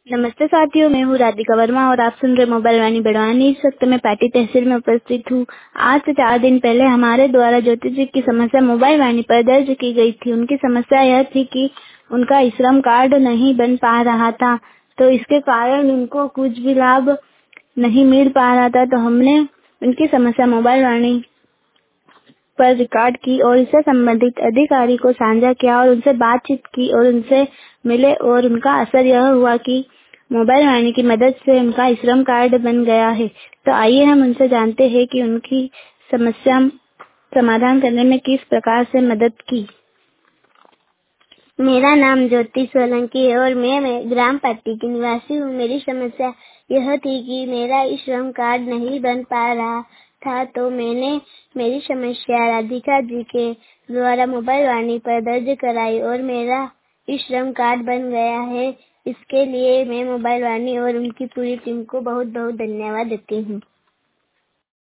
नमस्ते साथियों, मैं हूँ राधिका वर्मा और आप सुन रहे मोबाइल वाणी बड़वानी। इस वक्त मैं पाटी तहसील में उपस्थित हूँ। आज से 4 दिन पहले हमारे द्वारा ज्योति जी की समस्या मोबाइल वाणी पर दर्ज की गई थी। उनकी समस्या यह थी कि उनका ई श्रम कार्ड नहीं बन पा रहा था, तो इसके कारण उनको कुछ भी लाभ नहीं मिल पा रहा था। तो हमने उनकी समस्या मोबाइल वाणी पर रिकॉर्ड की और इससे संबंधित अधिकारी को साझा किया और उनसे बातचीत की और उनसे मिले और उनका असर यह हुआ कि मोबाइल वाणी की मदद से उनका ई श्रम कार्ड बन गया है। तो आइए हम उनसे जानते हैं कि उनकी समस्या समाधान करने में किस प्रकार से मदद की। मेरा नाम ज्योति सोलंकी है और मैं ग्राम पाटी की निवासी हूँ। मेरी समस्या यह थी कि मेरा ई श्रम कार्ड नहीं बन पा रहा था, तो मैंने मेरी समस्या राधिका जी के द्वारा मोबाइल वाणी पर दर्ज कराई और मेरा ई श्रम कार्ड बन गया है। इसके लिए मैं मोबाइल वाणी और उनकी पूरी टीम को बहुत बहुत धन्यवाद देती हूँ।